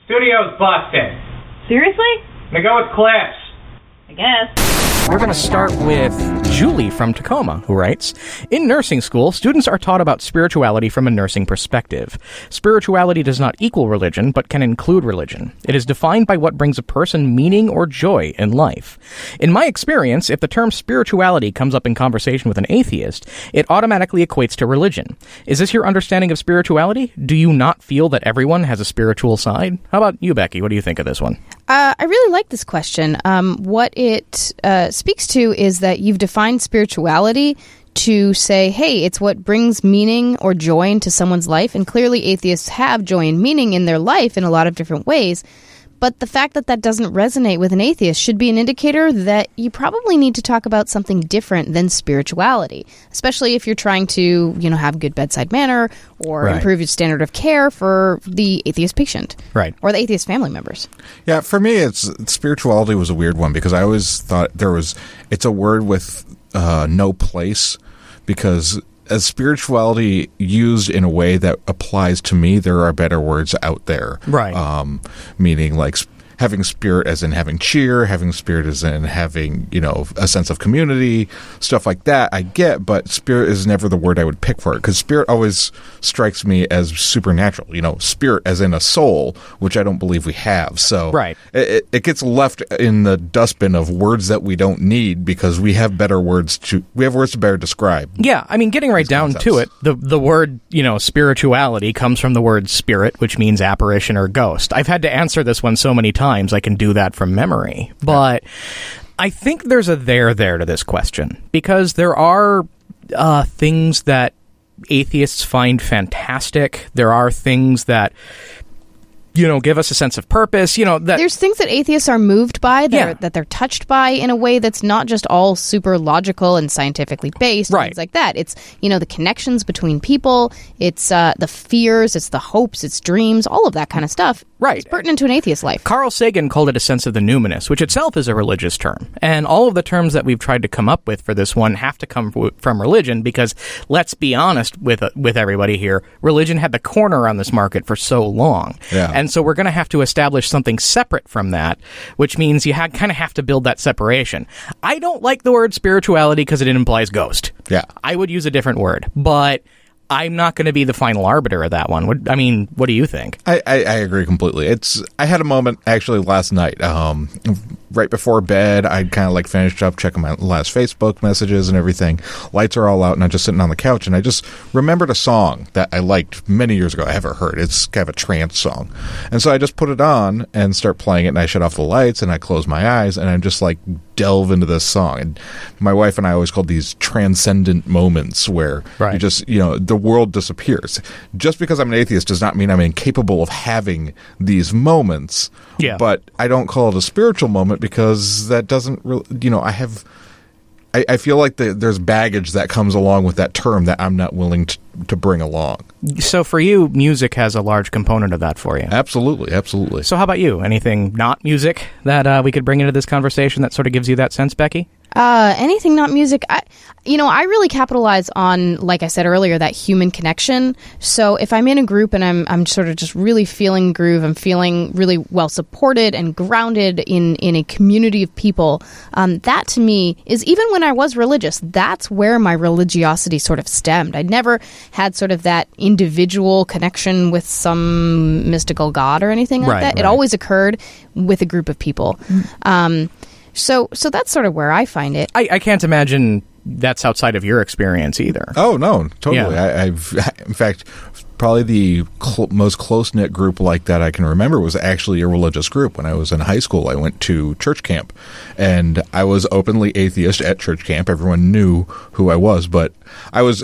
Studio's busted. Seriously? Now go with Clips. I guess. We're going to start with Julie from Tacoma, who writes, in nursing school, students are taught about spirituality from a nursing perspective. Spirituality does not equal religion, but can include religion. It is defined by what brings a person meaning or joy in life. In my experience, if the term spirituality comes up in conversation with an atheist, it automatically equates to religion. Is this your understanding of spirituality? Do you not feel that everyone has a spiritual side? How about you, Becky? What do you think of this one? I really like this question. What it speaks to is that you've defined spirituality to say, hey, it's what brings meaning or joy into someone's life. And clearly atheists have joy and meaning in their life in a lot of different ways. But the fact that that doesn't resonate with an atheist should be an indicator that you probably need to talk about something different than spirituality, especially if you're trying to, have good bedside manner or improve your standard of care for the atheist patient, or the atheist family members. Yeah, for me, spirituality was a weird one because I always thought it's a word with no place, because as spirituality used in a way that applies to me, there are better words out there. Right. Meaning like having spirit as in having cheer, having spirit as in having, a sense of community, stuff like that I get, but spirit is never the word I would pick for it, because spirit always strikes me as supernatural, spirit as in a soul, which I don't believe we have. So it gets left in the dustbin of words that we don't need because we have words to better describe. Yeah, I mean, getting right down to it, the word, spirituality comes from the word spirit, which means apparition or ghost. I've had to answer this one so many times, I can do that from memory. But I think there's a there to this question, because there are things that atheists find fantastic. There are things that give us a sense of purpose. There's things that atheists are moved by, that they're touched by in a way that's not just all super logical and scientifically based. Things like that. It's, the connections between people. It's the fears. It's the hopes. It's dreams. All of that kind of stuff. Right. It's pertinent to an atheist life. Carl Sagan called it a sense of the numinous, which itself is a religious term. And all of the terms that we've tried to come up with for this one have to come from religion, because let's be honest with everybody here, religion had the corner on this market for so long. Yeah. And so we're going to have to establish something separate from that, which means you kind of have to build that separation. I don't like the word spirituality because it implies ghost. Yeah. I would use a different word, but I'm not going to be the final arbiter of that one. What do you think? I agree completely. I had a moment actually last night, right before bed. I kind of finished up checking my last Facebook messages and everything. Lights are all out, and I'm just sitting on the couch, and I just remembered a song that I liked many years ago. I haven't heard. It's kind of a trance song, and so I just put it on and start playing it, and I shut off the lights, and I close my eyes, and I'm just delve into this song. And my wife and I always call these transcendent moments where you just, the world disappears. Just because I'm an atheist does not mean I'm incapable of having these moments. Yeah. But I don't call it a spiritual moment because that doesn't really, I feel like there's baggage that comes along with that term that I'm not willing to bring along. So for you, music has a large component of that for you. Absolutely, absolutely. So how about you? Anything not music that we could bring into this conversation that sort of gives you that sense, Becky? Anything not music. I really capitalize on, like I said earlier, that human connection. So if I'm in a group and I'm sort of just really feeling groove, I'm feeling really well supported and grounded in a community of people, that to me is, even when I was religious, that's where my religiosity sort of stemmed. I never had sort of that individual connection with some mystical god or anything like that. It always occurred with a group of people. So that's sort of where I find it. I can't imagine that's outside of your experience either. Oh, no, totally. Yeah. I've in fact, probably the most close-knit group like that I can remember was actually a religious group. When I was in high school, I went to church camp, and I was openly atheist at church camp. Everyone knew who I was, but I was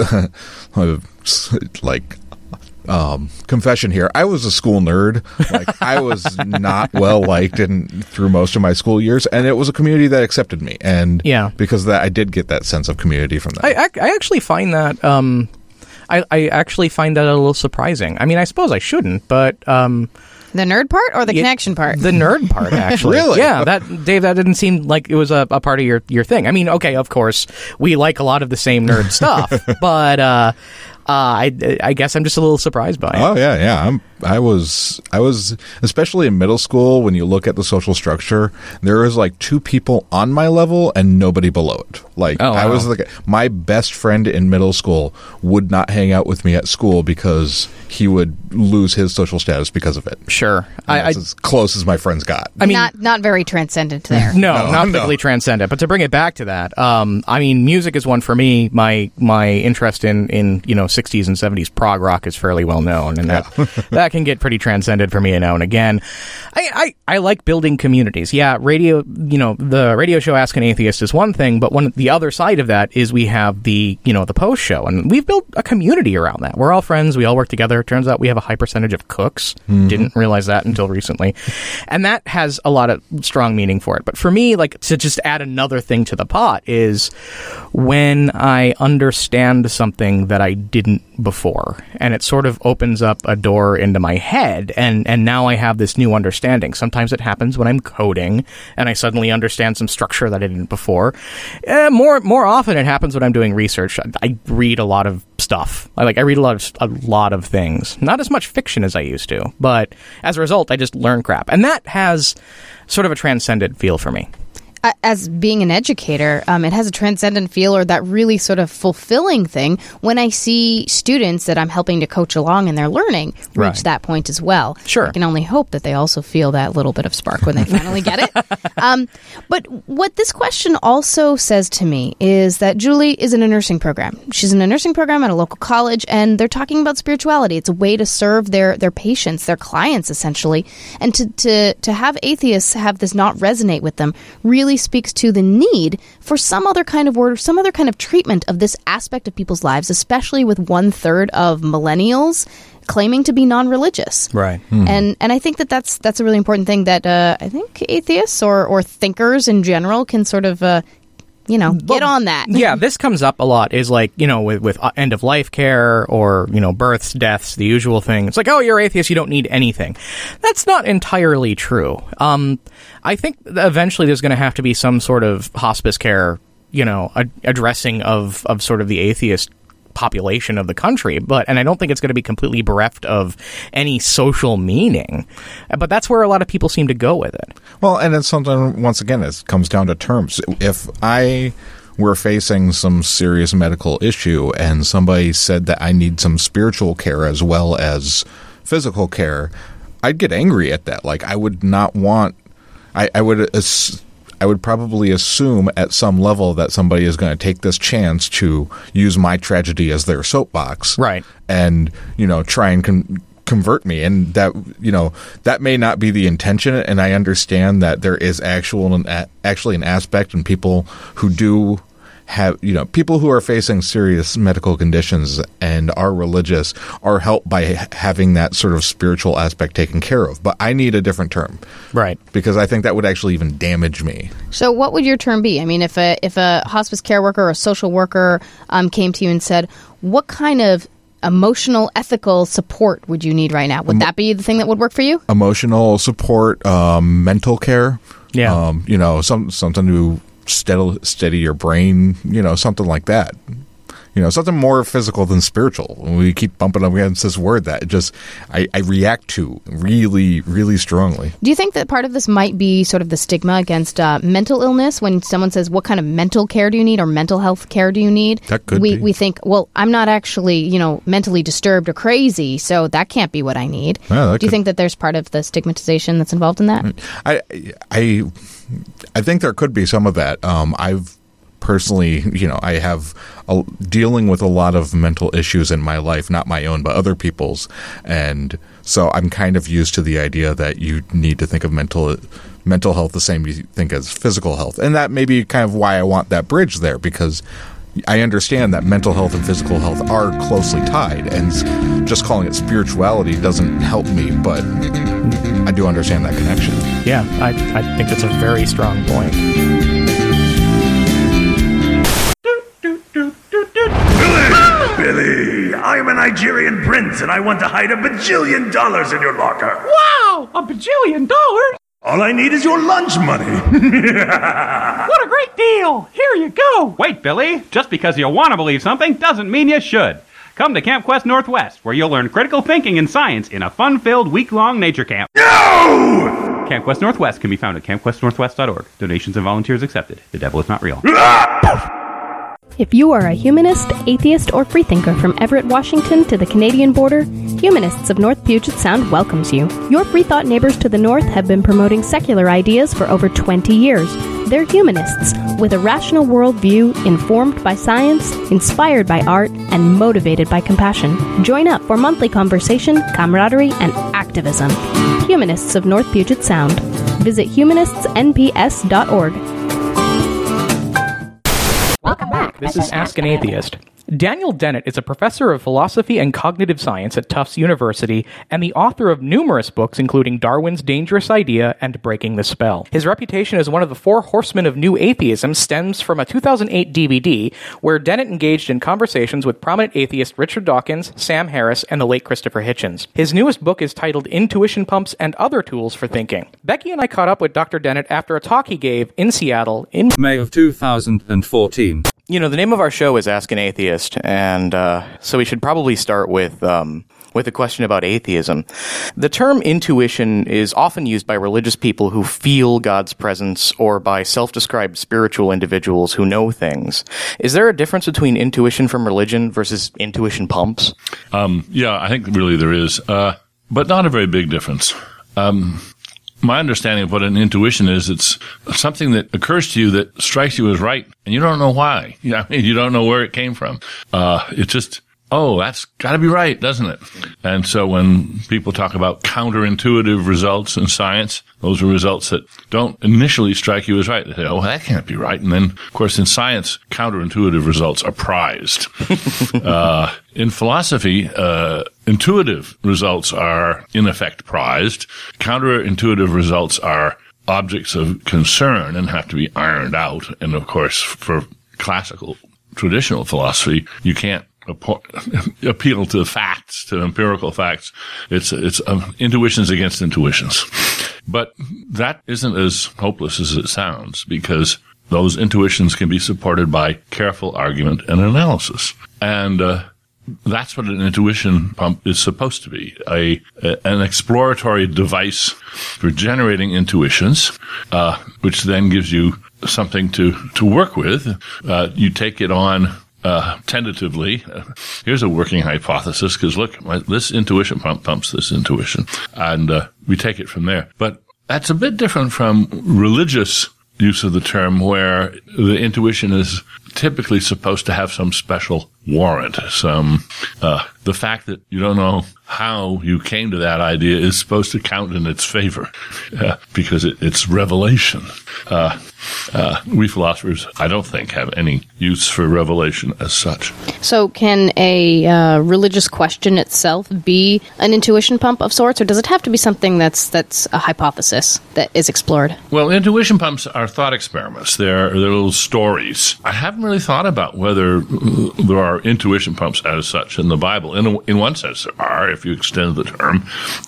confession here, I was a school nerd. I was not well liked through most of my school years, and it was a community that accepted me, and because of that, I did get that sense of community from that. I actually find that I actually find that a little surprising. I mean, I suppose I shouldn't, but the nerd part or the connection part? The nerd part, actually. Really? Yeah, Dave, that didn't seem like it was a part of your thing. I mean, okay, of course, we like a lot of the same nerd stuff, but I guess I'm just a little surprised by it. Oh yeah. I was especially in middle school. When you look at the social structure, there was like 2 people on my level and nobody below it. Like I was like, my best friend in middle school would not hang out with me at school because he would lose his social status because of it. Sure, that's as close as my friends got. I mean, not very transcendent there. No, not particularly transcendent. But to bring it back to that, I mean, music is one for me. My interest in 60s and 70s prog rock is fairly well known, and that can get pretty transcended for me now and again. I like building communities. Yeah, radio. The radio show Ask an Atheist is one thing, but the other side of that is we have the post show, and we've built a community around that. We're all friends. We all work together. It turns out we have a high percentage of cooks. Mm-hmm. Didn't realize that until recently, and that has a lot of strong meaning for it. But for me, like, to just add another thing to the pot is when I understand something that I didn't before, and it sort of opens up a door into my head, and now I have this new understanding. Sometimes it happens when I'm coding and I suddenly understand some structure that I didn't before. More often it happens when I'm doing research. I read a lot of stuff. I read a lot of things. Not as much fiction as I used to, but as a result, I just learn crap, and that has sort of a transcendent feel for me. As being an educator, it has a transcendent feel, or that really sort of fulfilling thing when I see students that I'm helping to coach along in their learning reach that point as well. Sure. I can only hope that they also feel that little bit of spark when they finally get it. But what this question also says to me is that Julie is in a nursing program. She's in a nursing program at a local college, and they're talking about spirituality. It's a way to serve their patients, their clients, essentially. And to have atheists have this not resonate with them really speaks to the need for some other kind of word or some other kind of treatment of this aspect of people's lives, especially with 1/3 of millennials claiming to be non-religious. Right. And I think that's a really important thing that I think atheists or thinkers in general can sort of get on that. Yeah, this comes up a lot, is like, with end-of-life care or, births, deaths, the usual thing. It's like, oh, you're atheist, you don't need anything. That's not entirely true. I think eventually there's going to have to be some sort of hospice care, addressing of sort of the atheist population of the country, and I don't think it's going to be completely bereft of any social meaning, but that's where a lot of people seem to go with it. Well, and it's something, once again, it comes down to terms. If I were facing some serious medical issue and somebody said that I need some spiritual care as well as physical care, I'd get angry at that. Like, I would not want, I would probably assume at some level that somebody is going to take this chance to use my tragedy as their soapbox. Right. And, try and convert me. And that may not be the intention. And I understand that there is actually an aspect in people who do have, people who are facing serious medical conditions and are religious are helped by having that sort of spiritual aspect taken care of. But I need a different term. Right. Because I think that would actually even damage me. So what would your term be? I mean, if a hospice care worker or a social worker came to you and said, what kind of emotional, ethical support would you need right now? Would that be the thing that would work for you? Emotional support, mental care. Yeah. Something to steady your brain, something like that. Something more physical than spiritual. We keep bumping up against this word that I react to really, really strongly. Do you think that part of this might be sort of the stigma against mental illness? When someone says, what kind of mental care do you need or mental health care do you need? That could be. We think, well, I'm not actually, mentally disturbed or crazy, so that can't be what I need. Do you think that there's part of the stigmatization that's involved in that? I think there could be some of that. I've personally, I have dealing with a lot of mental issues in my life, not my own, but other people's. And so I'm kind of used to the idea that you need to think of mental health the same you think as physical health. And that may be kind of why I want that bridge there, because I understand that mental health and physical health are closely tied, and just calling it spirituality doesn't help me, but I do understand that connection. Yeah, I think that's a very strong point. Billy, I am a Nigerian prince, and I want to hide $1 bajillion in your locker. Wow, $1 bajillion? All I need is your lunch money. What a great deal! Here you go! Wait, Billy, just because you want to believe something doesn't mean you should. Come to Camp Quest Northwest, where you'll learn critical thinking and science in a fun-filled week-long nature camp. No! Camp Quest Northwest can be found at campquestnorthwest.org. Donations and volunteers accepted. The devil is not real. If you are a humanist, atheist, or freethinker from Everett, Washington to the Canadian border, Humanists of North Puget Sound welcomes you. Your free-thought neighbors to the north have been promoting secular ideas for over 20 years. They're humanists, with a rational worldview, informed by science, inspired by art, and motivated by compassion. Join up for monthly conversation, camaraderie, and activism. Humanists of North Puget Sound. Visit humanistsnps.org. Welcome back. This is Ask an Atheist. Daniel Dennett is a professor of philosophy and cognitive science at Tufts University and the author of numerous books including Darwin's Dangerous Idea and Breaking the Spell. His reputation as one of the four horsemen of new atheism stems from a 2008 DVD where Dennett engaged in conversations with prominent atheist Richard Dawkins, Sam Harris, and the late Christopher Hitchens. His newest book is titled Intuition Pumps and Other Tools for Thinking. Becky and I caught up with Dr. Dennett after a talk he gave in Seattle in May of 2014. You know, the name of our show is Ask an Atheist, and so we should probably start with a question about atheism. The term intuition is often used by religious people who feel God's presence or by self-described spiritual individuals who know things. Is there a difference between intuition from religion versus intuition pumps? Yeah, I think really there is, but not a very big difference. My understanding of what an intuition is, it's something that occurs to you that strikes you as right, and you don't know why. I mean, you don't know where it came from. It's just, oh, that's got to be right, doesn't it? And so when people talk about counterintuitive results in science, those are results that don't initially strike you as right. They say, oh, that can't be right. And then, of course, in science, counterintuitive results are prized. In philosophy, intuitive results are, in effect, prized. Counterintuitive results are objects of concern and have to be ironed out. And, of course, for classical, traditional philosophy, you can't appeal to facts, to empirical facts. It's intuitions against intuitions. But that isn't as hopeless as it sounds, because those intuitions can be supported by careful argument and analysis. And that's what an intuition pump is supposed to be, an exploratory device for generating intuitions, which then gives you something to work with. You take it on tentatively. Here's a working hypothesis, because look, this intuition pumps this intuition, and we take it from there. But that's a bit different from religious use of the term, where the intuition is typically supposed to have some special warrant. The fact that you don't know how you came to that idea is supposed to count in its favor, because it's revelation. We philosophers, I don't think, have any use for revelation as such. So can a religious question itself be an intuition pump of sorts, or does it have to be something that's a hypothesis that is explored? Well, intuition pumps are thought experiments. They're little stories. I haven't really thought about whether there are intuition pumps as such in the Bible. In one sense, there are, if you extend the term.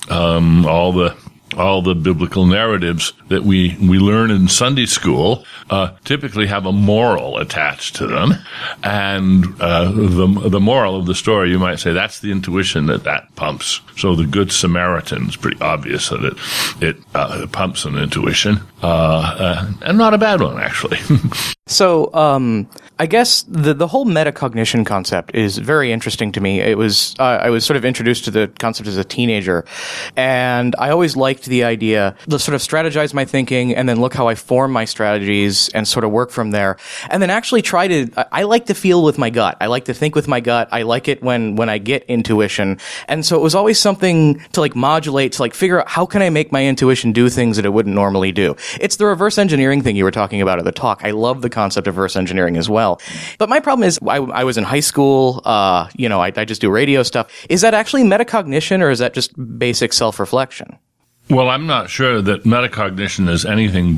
All the biblical narratives that we learn in Sunday school typically have a moral attached to them, and the moral of the story, you might say, that's the intuition that pumps. So the Good Samaritan is pretty obvious that it pumps an intuition, and not a bad one, actually. So, I guess the whole metacognition concept is very interesting to me. It was I was sort of introduced to the concept as a teenager, and I always liked the idea to sort of strategize my thinking and then look how I form my strategies and sort of work from there. And then actually I like to feel with my gut. I like to think with my gut. I like it when I get intuition. And so it was always something to like modulate, to like figure out how can I make my intuition do things that it wouldn't normally do. It's the reverse engineering thing you were talking about at the talk. I love the concept of reverse engineering as well. But my problem is I was in high school, I just do radio stuff. Is that actually metacognition, or is that just basic self-reflection? Well, I'm not sure that metacognition is anything but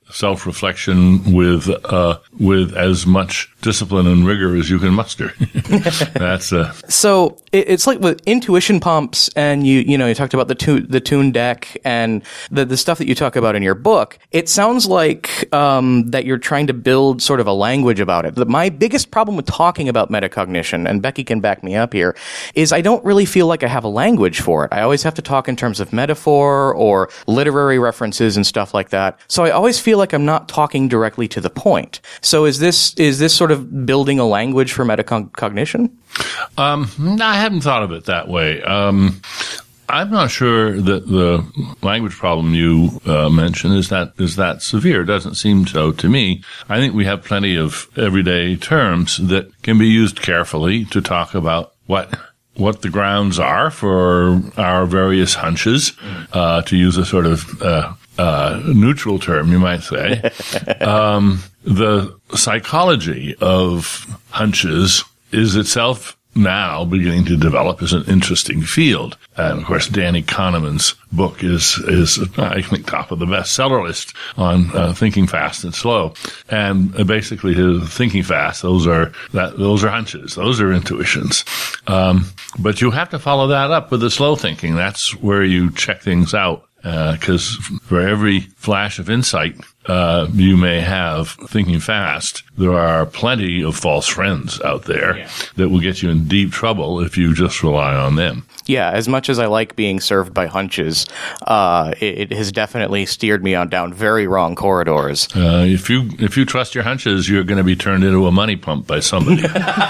self-reflection with as much discipline and rigor as you can muster. That's So it's like with intuition pumps, and you talked about the tune deck and the stuff that you talk about in your book. It sounds like that you're trying to build sort of a language about it. My biggest problem with talking about metacognition, and Becky can back me up here, is I don't really feel like I have a language for it. I always have to talk in terms of metaphor or literary references and stuff like that. So I always feel like I'm not talking directly to the point. So is this sort of building a language for metacognition? I haven't thought of it that way. I'm not sure that the language problem you mentioned is that severe. It doesn't seem so to me. I think we have plenty of everyday terms that can be used carefully to talk about what the grounds are for our various hunches, to use a sort of neutral term, you might say. The psychology of hunches is itself now beginning to develop as an interesting field. And of course, Danny Kahneman's book is I think top of the bestseller list on thinking fast and slow. And basically, his thinking fast, those are hunches, those are intuitions. But you have to follow that up with the slow thinking. That's where you check things out. Because for every flash of insight you may have thinking fast, there are plenty of false friends out there that will get you in deep trouble if you just rely on them. Yeah, as much as I like being served by hunches, it has definitely steered me down very wrong corridors. If you trust your hunches, you're going to be turned into a money pump by somebody.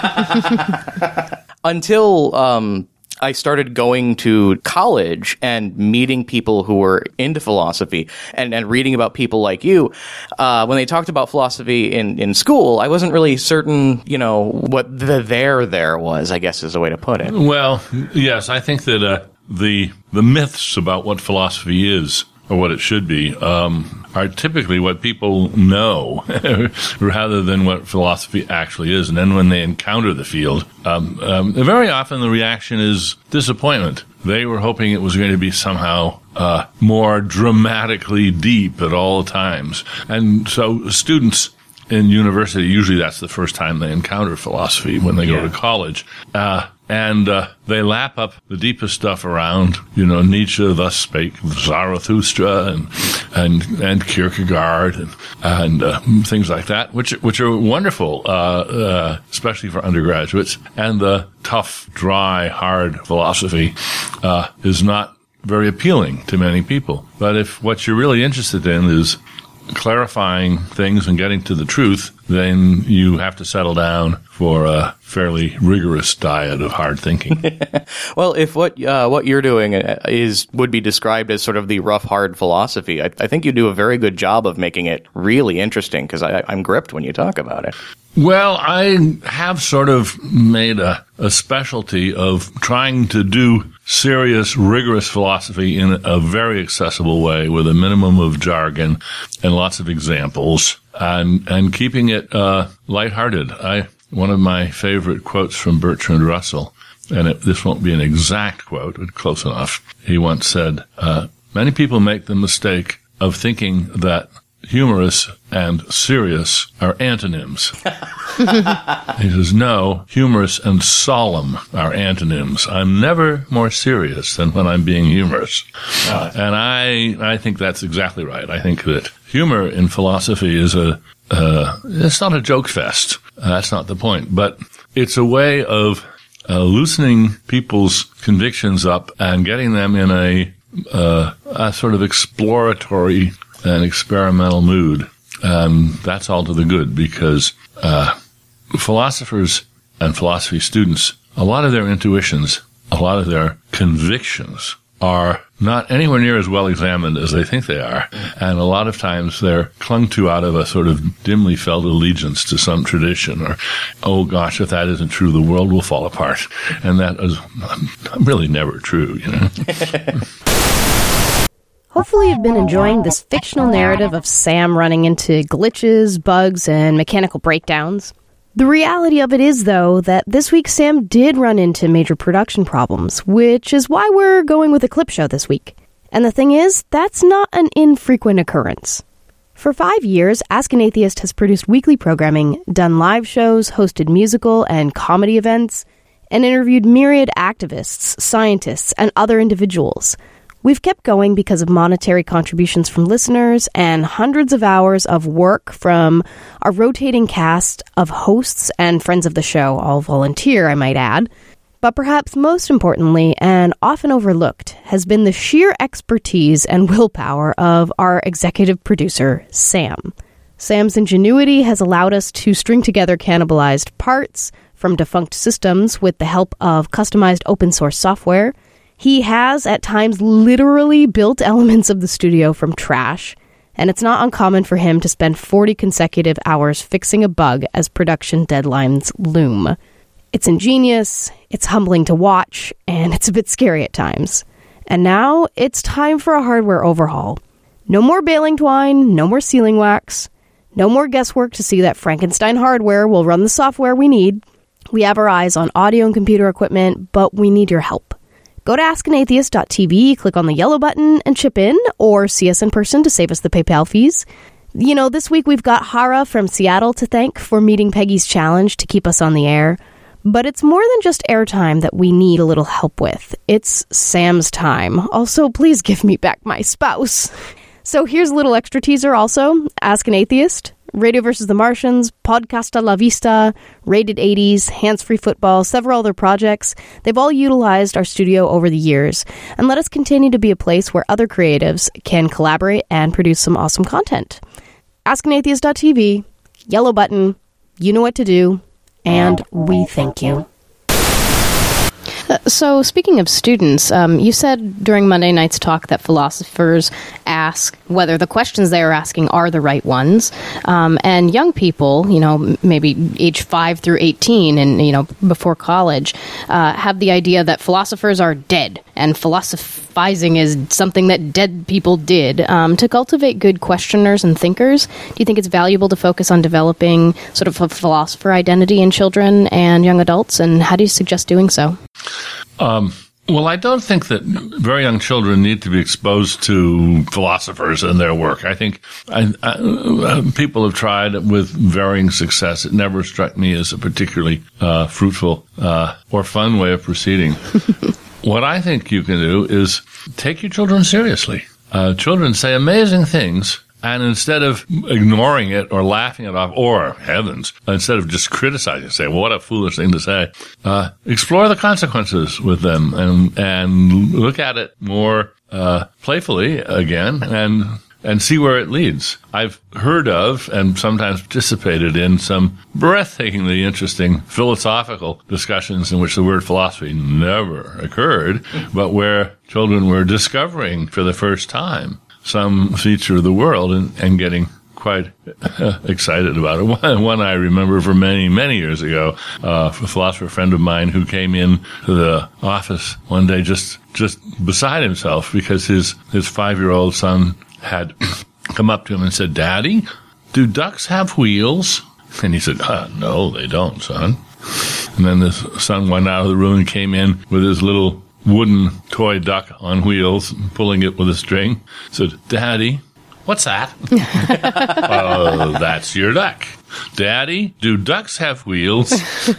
Until I started going to college and meeting people who were into philosophy and reading about people like you. When they talked about philosophy in school, I wasn't really certain, what the there was, I guess is the way to put it. Well, yes, I think that the myths about what philosophy is, or what it should be, are typically what people know rather than what philosophy actually is. And then when they encounter the field, very often the reaction is disappointment. They were hoping it was going to be somehow more dramatically deep at all times. And so students in university, usually that's the first time they encounter philosophy when they go to college. And they lap up the deepest stuff around, Nietzsche, thus spake Zarathustra, and Kierkegaard, and things like that, which are wonderful, especially for undergraduates. And the tough, dry, hard philosophy is not very appealing to many people. But if what you're really interested in is clarifying things and getting to the truth, then you have to settle down for a fairly rigorous diet of hard thinking. Well, if what you're doing would be described as sort of the rough, hard philosophy, I think you do a very good job of making it really interesting, because I'm gripped when you talk about it. Well, I have sort of made a specialty of trying to do serious, rigorous philosophy in a very accessible way with a minimum of jargon and lots of examples, and keeping it lighthearted. One of my favorite quotes from Bertrand Russell, and this won't be an exact quote, but close enough. He once said, many people make the mistake of thinking that humorous and serious are antonyms. He says, no, humorous and solemn are antonyms. I'm never more serious than when I'm being humorous. And I think that's exactly right. I think that humor in philosophy is it's not a joke fest. That's not the point. But it's a way of loosening people's convictions up and getting them in a sort of exploratory and experimental mood. That's all to the good, because philosophers and philosophy students, a lot of their intuitions, a lot of their convictions are not anywhere near as well examined as they think they are. And a lot of times they're clung to out of a sort of dimly felt allegiance to some tradition, or, oh gosh, if that isn't true, the world will fall apart. And that is really never true, Hopefully you've been enjoying this fictional narrative of Sam running into glitches, bugs, and mechanical breakdowns. The reality of it is, though, that this week Sam did run into major production problems, which is why we're going with a clip show this week. And the thing is, that's not an infrequent occurrence. For 5 years, Ask an Atheist has produced weekly programming, done live shows, hosted musical and comedy events, and interviewed myriad activists, scientists, and other individuals. We've kept going because of monetary contributions from listeners and hundreds of hours of work from our rotating cast of hosts and friends of the show, all volunteer, I might add. But perhaps most importantly, and often overlooked, has been the sheer expertise and willpower of our executive producer, Sam. Sam's ingenuity has allowed us to string together cannibalized parts from defunct systems with the help of customized open source software. He has, at times, literally built elements of the studio from trash, and it's not uncommon for him to spend 40 consecutive hours fixing a bug as production deadlines loom. It's ingenious, it's humbling to watch, and it's a bit scary at times. And now, it's time for a hardware overhaul. No more baling twine, no more sealing wax, no more guesswork to see that Frankenstein hardware will run the software we need. We have our eyes on audio and computer equipment, but we need your help. Go to askanatheist.tv, click on the yellow button, and chip in, or see us in person to save us the PayPal fees. You know, this week we've got Hara from Seattle to thank for meeting Peggy's challenge to keep us on the air. But it's more than just airtime that we need a little help with. It's Sam's time. Also, please give me back my spouse. So here's a little extra teaser also. Ask an Atheist, Radio vs. the Martians, Podcast a la Vista, Rated 80s, Hands-Free Football, several other projects. They've all utilized our studio over the years. And let us continue to be a place where other creatives can collaborate and produce some awesome content. AskAnAtheist.tv, yellow button, you know what to do, and we thank you. So, speaking of students, you said during Monday night's talk that philosophers ask whether the questions they are asking are the right ones. And young people, you know, maybe age 5 through 18 and, you know, before college, have the idea that philosophers are dead and philosophizing is something that dead people did. To cultivate good questioners and thinkers, do you think it's valuable to focus on developing sort of a philosopher identity in children and young adults? And how do you suggest doing so? Well, I don't think that very young children need to be exposed to philosophers and their work. I think people have tried with varying success. It never struck me as a particularly fruitful or fun way of proceeding. What I think you can do is take your children seriously. Children say amazing things. And instead of ignoring it or laughing it off, or heavens, instead of just criticizing, say, well, what a foolish thing to say, explore the consequences with them and look at it more playfully again and see where it leads. I've heard of and sometimes participated in some breathtakingly interesting philosophical discussions in which the word philosophy never occurred, but where children were discovering for the first time some feature of the world and getting quite excited about it. One I remember from many, many years ago, a philosopher friend of mine who came in to the office one day just beside himself because his 5-year-old son had come up to him and said, "Daddy, do ducks have wheels?" And he said, "No, they don't, son." And then the son went out of the room and came in with his little wooden toy duck on wheels, pulling it with a string. Said, "Daddy, what's that?" "Oh, that's your duck." "Daddy, do ducks have wheels?"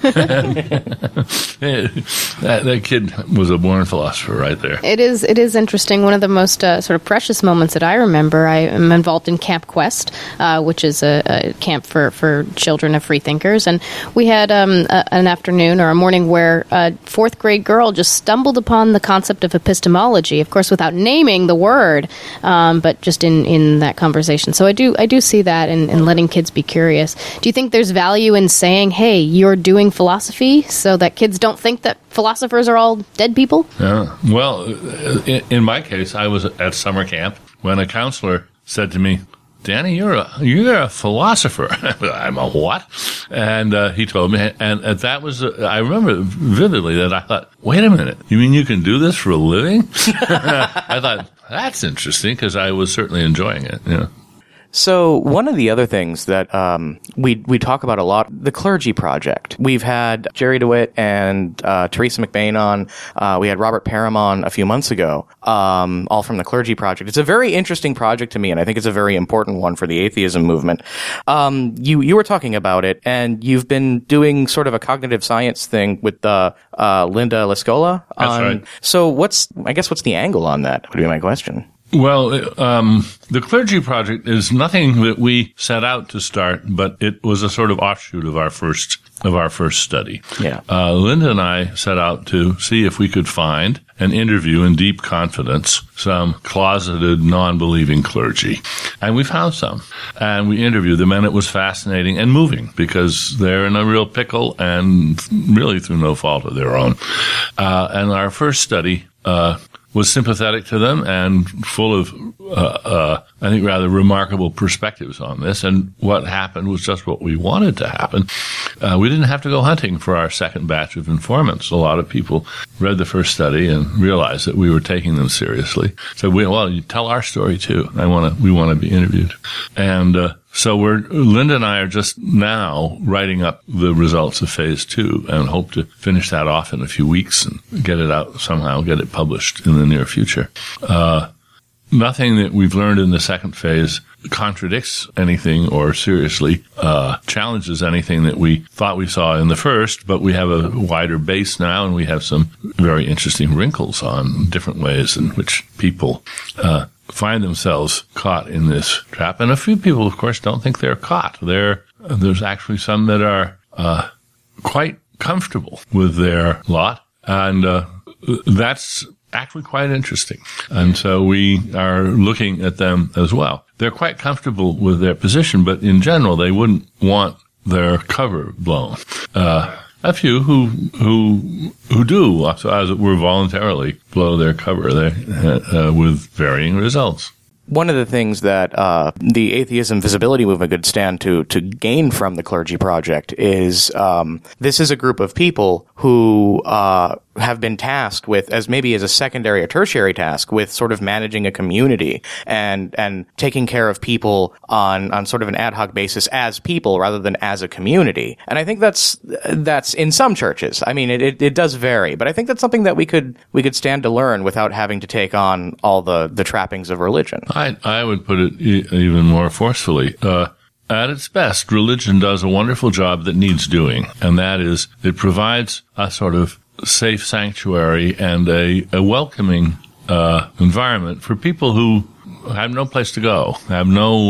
that kid was a born philosopher right there. It is interesting. One of the most sort of precious moments that I remember, I am involved in Camp Quest, which is a camp for children of free thinkers. And we had an afternoon or a morning where a 4th grade girl just stumbled upon the concept of epistemology, of course, without naming the word, but just in that conversation. So I do see that in letting kids be curious. Do you think there's value in saying, hey, you're doing philosophy so that kids don't think that philosophers are all dead people? Yeah. Well, in my case, I was at summer camp when a counselor said to me, "Danny, you're a philosopher." "I'm a what?" And he told me, and that was, I remember vividly that I thought, wait a minute, you mean you can do this for a living? I thought, that's interesting, because I was certainly enjoying it. Yeah. So one of the other things that we talk about a lot, the Clergy Project. We've had Jerry DeWitt and Teresa McBain on. We had Robert Parham on a few months ago, all from the Clergy Project. It's a very interesting project to me, and I think it's a very important one for the atheism movement. You were talking about it, and you've been doing sort of a cognitive science thing with Linda Lascola. That's right. So what's the angle on that, would be my question. Well, the Clergy Project is nothing that we set out to start, but it was a sort of offshoot of our first study. Yeah. Linda and I set out to see if we could find and interview in deep confidence some closeted, non-believing clergy. And we found some. And we interviewed them, and it was fascinating and moving because they're in a real pickle and really through no fault of their own. And our first study was sympathetic to them and full of, I think, rather remarkable perspectives on this. And what happened was just what we wanted to happen. We didn't have to go hunting for our second batch of informants. A lot of people read the first study and realized that we were taking them seriously. So you tell our story too. We want to be interviewed. And so Linda and I are just now writing up the results of phase 2 and hope to finish that off in a few weeks and get it out somehow, get it published in the near future. Nothing that we've learned in the second phase contradicts anything or seriously challenges anything that we thought we saw in the first, but we have a wider base now, and we have some very interesting wrinkles on different ways in which people find themselves caught in this trap. And a few people, of course, don't think they're caught. There's actually some that are quite comfortable with their lot, and that's actually quite interesting. And so we are looking at them as well. They're quite comfortable with their position, but in general, they wouldn't want their cover blown. A few who do, so as it were, voluntarily blow their cover with varying results. One of the things that the atheism visibility movement could stand to gain from the Clergy Project is this is a group of people who have been tasked with, as a secondary or tertiary task, with sort of managing a community and taking care of people on sort of an ad hoc basis as people rather than as a community. And I think that's in some churches. I mean, it does vary, but I think that's something that we could stand to learn without having to take on all the trappings of religion. I would put it even more forcefully. At its best, religion does a wonderful job that needs doing, and that is it provides a sort of safe sanctuary and a welcoming environment for people who have no place to go, they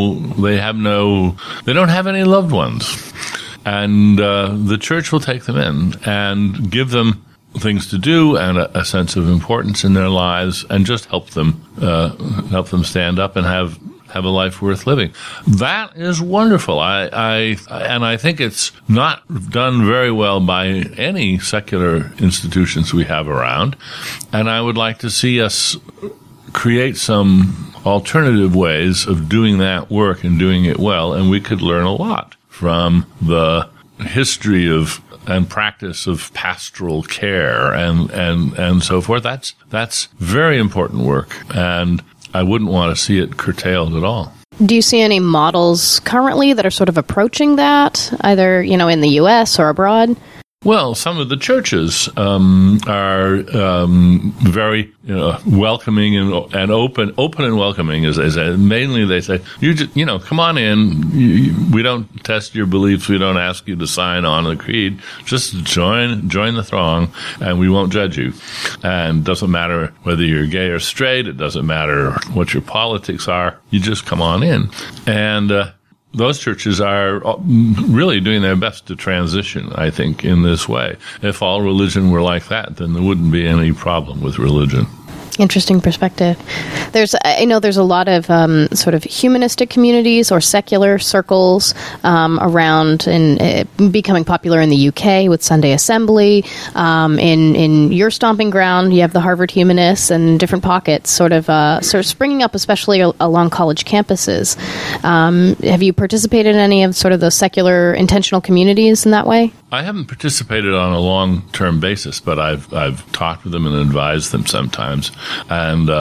don't have any loved ones. And the church will take them in and give them things to do and a sense of importance in their lives, and just help them stand up and have a life worth living. That is wonderful. I think it's not done very well by any secular institutions we have around. And I would like to see us create some alternative ways of doing that work and doing it well. And we could learn a lot from the history of and practice of pastoral care and so forth. That's very important work, and I wouldn't want to see it curtailed at all. Do you see any models currently that are sort of approaching that, either, in the U.S. or abroad? Well, some of the churches are very welcoming and open and welcoming. As mainly they say, come on in. We don't test your beliefs. We don't ask you to sign on the creed. Just join the throng, and we won't judge you. And it doesn't matter whether you're gay or straight. It doesn't matter what your politics are. You just come on in. And those churches are really doing their best to transition, I think, in this way. If all religion were like that, then there wouldn't be any problem with religion. Interesting perspective. I know there's a lot of sort of humanistic communities or secular circles around, and becoming popular in the UK with Sunday Assembly. In your stomping ground, you have the Harvard Humanists and different pockets sort of springing up, especially along college campuses. Have you participated in any of sort of those secular intentional communities in that way? I haven't participated on a long-term basis, but I've talked with them and advised them sometimes. And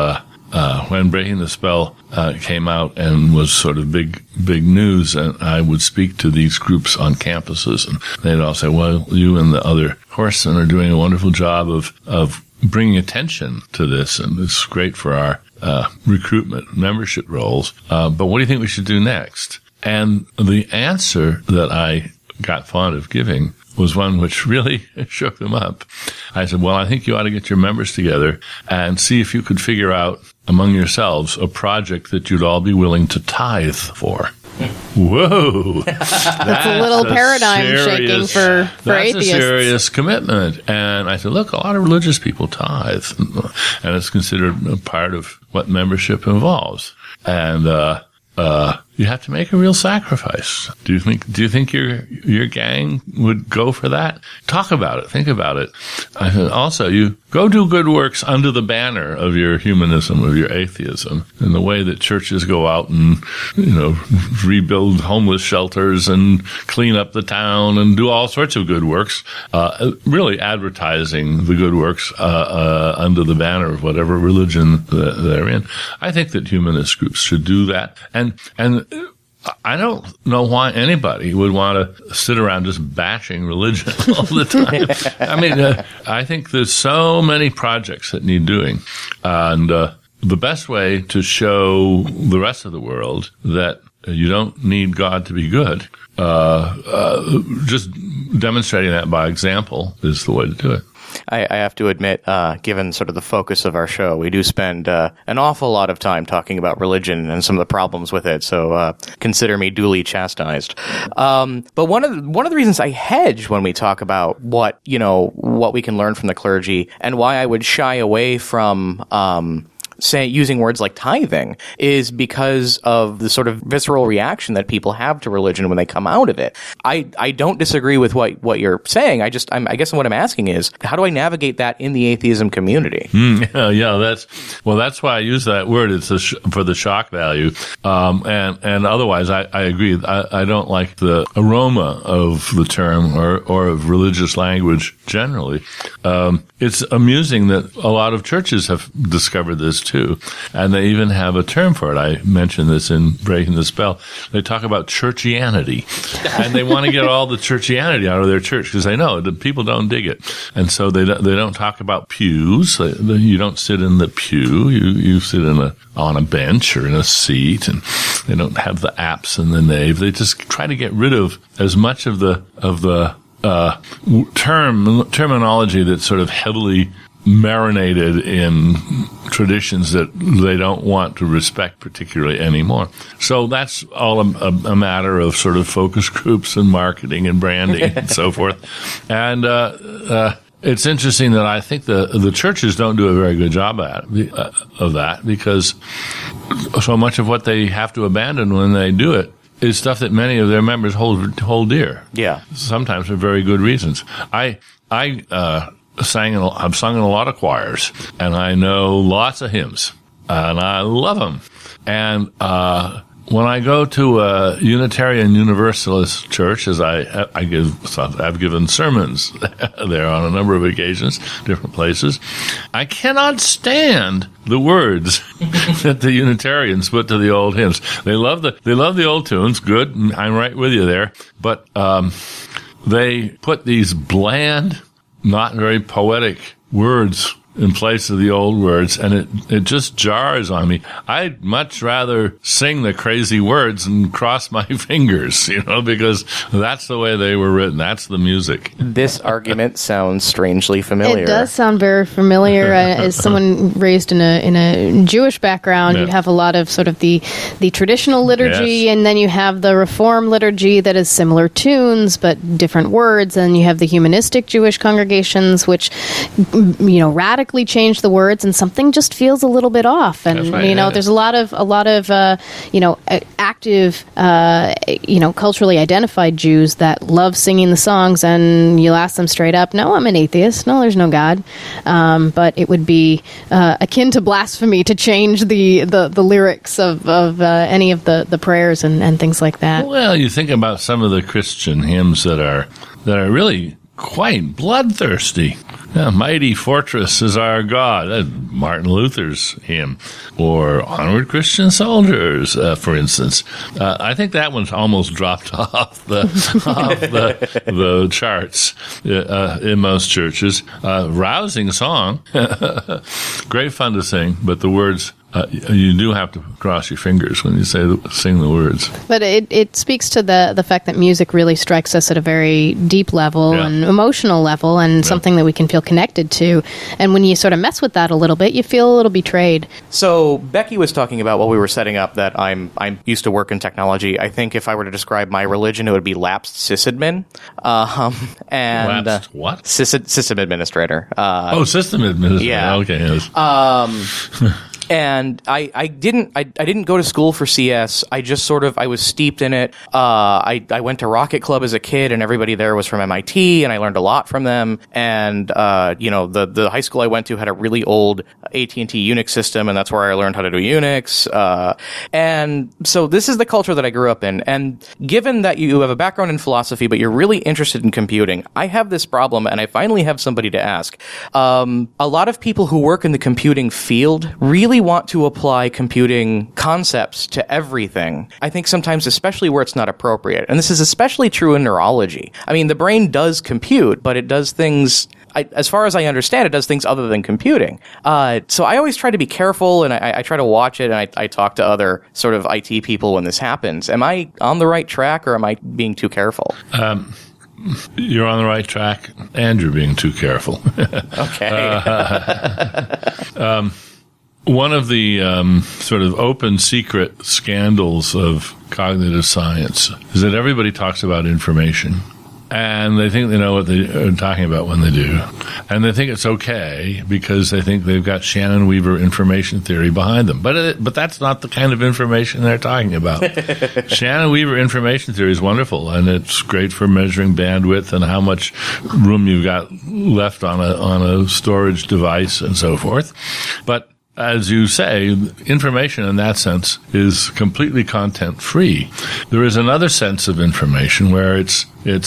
when Breaking the Spell came out and was sort of big news, and I would speak to these groups on campuses, and they'd all say, well, you and the other horsemen are doing a wonderful job of bringing attention to this, and it's great for our recruitment membership roles. But what do you think we should do next? And the answer that I got fond of giving was one which really shook them up. I said, well, I think you ought to get your members together and see if you could figure out among yourselves a project that you'd all be willing to tithe for. Whoa. That's a little paradigm shaking for that's atheists. A serious commitment. And I said, look, a lot of religious people tithe, and it's considered a part of what membership involves. And you have to make a real sacrifice. Do you think your gang would go for that? Talk about it. Think about it. I said, also, you go do good works under the banner of your humanism, of your atheism, in the way that churches go out and, rebuild homeless shelters and clean up the town and do all sorts of good works, really advertising the good works under the banner of whatever religion they're in. I think that humanist groups should do that. And I don't know why anybody would want to sit around just bashing religion all the time. I mean, I think there's so many projects that need doing. And the best way to show the rest of the world that you don't need God to be good, just demonstrating that by example is the way to do it. I have to admit, given sort of the focus of our show, we do spend an awful lot of time talking about religion and some of the problems with it. So consider me duly chastised. But one of the reasons I hedge when we talk about what we can learn from the clergy and why I would shy away from using words like tithing is because of the sort of visceral reaction that people have to religion when they come out of it. I don't disagree with what you're saying. I guess what I'm asking is, how do I navigate that in the atheism community? That's why I use that word. It's for the shock value. And otherwise, I agree. I don't like the aroma of the term or of religious language generally. It's amusing that a lot of churches have discovered this too, and they even have a term for it. I mentioned this in Breaking the Spell. They talk about churchianity, and they want to get all the churchianity out of their church because they know the people don't dig it, and so they don't talk about pews. You don't sit in the pew. You sit on a bench or in a seat, and they don't have the apse in the nave. They just try to get rid of as much of the terminology that's sort of heavily marinated in traditions that they don't want to respect particularly anymore. So that's all a matter of sort of focus groups and marketing and branding and so forth. And it's interesting that I think the churches don't do a very good job of that, because so much of what they have to abandon when they do it is stuff that many of their members hold dear. Yeah. Sometimes for very good reasons. I've sung in a lot of choirs, and I know lots of hymns, and I love them. And when I go to a Unitarian Universalist church, as I've given sermons there on a number of occasions, different places, I cannot stand the words that the Unitarians put to the old hymns. They love the old tunes. Good, I'm right with you there. But they put these bland, not very poetic words in place of the old words, and it just jars on me. I'd much rather sing the crazy words and cross my fingers, because that's the way they were written. That's the music. This argument sounds strangely familiar. It does sound very familiar. As someone raised in a Jewish background, you have a lot of sort of the traditional liturgy, and then you have the Reform liturgy that is similar tunes but different words, and you have the humanistic Jewish congregations, which radically change the words, and something just feels a little bit off. And there's a lot of active culturally identified Jews that love singing the songs, and you'll ask them straight up, no, I'm an atheist, no, there's no God, but it would be akin to blasphemy to change the lyrics of any of the prayers and things like that. Well, you think about some of the Christian hymns that are really quite bloodthirsty. Mighty Fortress is Our God. That's Martin Luther's hymn. Or Onward Christian Soldiers, for instance. I think that one's almost dropped off the charts in most churches. Rousing song. Great fun to sing, but the words... you do have to cross your fingers when you sing the words. But it speaks to the fact that music really strikes us at a very deep level and emotional level, and something that we can feel connected to. And when you sort of mess with that a little bit, you feel a little betrayed. So Becky was talking about while we were setting up that I'm used to work in technology. I think if I were to describe my religion, it would be lapsed sysadmin. And lapsed what? System administrator. System administrator. Yeah. Okay. Yes. And I didn't go to school for CS. I just I was steeped in it. I went to Rocket Club as a kid, and everybody there was from MIT, and I learned a lot from them. And the high school I went to had a really old AT&T Unix system, and that's where I learned how to do Unix. And so this is the culture that I grew up in. And given that you have a background in philosophy, but you're really interested in computing, I have this problem, and I finally have somebody to ask. A lot of people who work in the computing field really want to apply computing concepts to everything. I think sometimes, especially where it's not appropriate. And this is especially true in neurology. I mean, the brain does compute, but it does things... as far as I understand, it does things other than computing. So I always try to be careful, and I try to watch it, and I talk to other sort of IT people when this happens. Am I on the right track, or am I being too careful? You're on the right track, and you're being too careful. Okay. One of the sort of open secret scandals of cognitive science is that everybody talks about information. And they think they know what they are talking about when they do. And they think it's okay because they think they've got Shannon Weaver information theory behind them. But that's not the kind of information they're talking about. Shannon Weaver information theory is wonderful, and it's great for measuring bandwidth and how much room you've got left on a storage device and so forth. But as you say, information in that sense is completely content-free. There is another sense of information where it's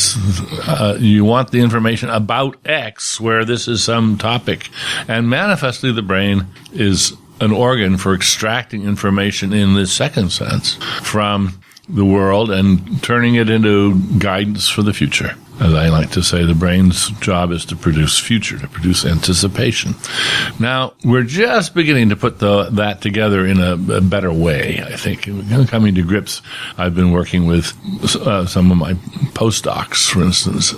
you want the information about X, where this is some topic. And manifestly, the brain is an organ for extracting information in this second sense from the world and turning it into guidance for the future. As I like to say, the brain's job is to produce future, to produce anticipation. Now, we're just beginning to put that together in a better way, I think. Coming to grips, I've been working with some of my postdocs, for instance,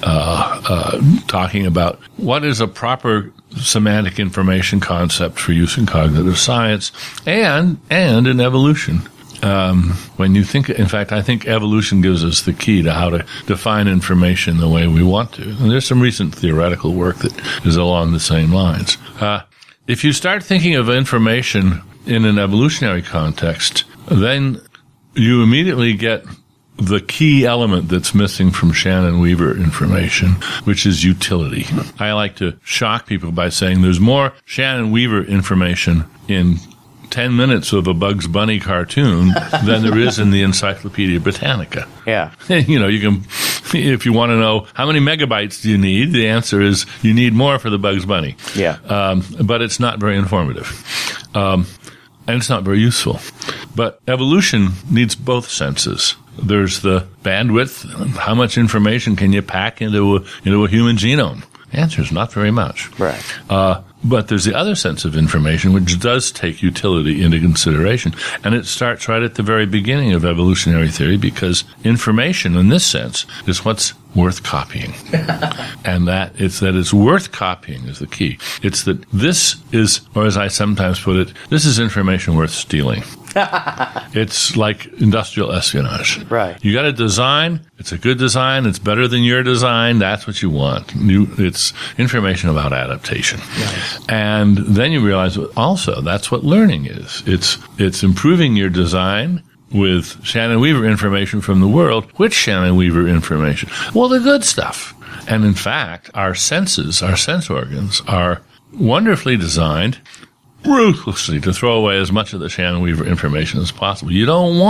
talking about what is a proper semantic information concept for use in cognitive science and in evolution. When you think, in fact, I think evolution gives us the key to how to define information the way we want to. And there's some recent theoretical work that is along the same lines. If you start thinking of information in an evolutionary context, then you immediately get the key element that's missing from Shannon Weaver information, which is utility. I like to shock people by saying there's more Shannon Weaver information in 10 minutes of a Bugs Bunny cartoon than there is in the Encyclopedia Britannica. Yeah. You can, if you want to know how many megabytes do you need, the answer is you need more for the Bugs Bunny. Yeah. But it's not very informative. And it's not very useful. But evolution needs both senses. There's the bandwidth. How much information can you pack into a human genome? The answer is not very much. Right. But there's the other sense of information, which does take utility into consideration. And it starts right at the very beginning of evolutionary theory, because information, in this sense, is what's worth copying. And that it's worth copying is the key. It's that this is, or as I sometimes put it, this is information worth stealing. It's like industrial espionage. Right. You got a design. It's a good design. It's better than your design. That's what you want. It's information about adaptation. Nice. And then you realize also that's what learning is. It's improving your design with Shannon Weaver information from the world. Which Shannon Weaver information? Well, the good stuff. And in fact, our senses, our sense organs, are wonderfully designed ruthlessly to throw away as much of the Shannon Weaver information as possible. You don't want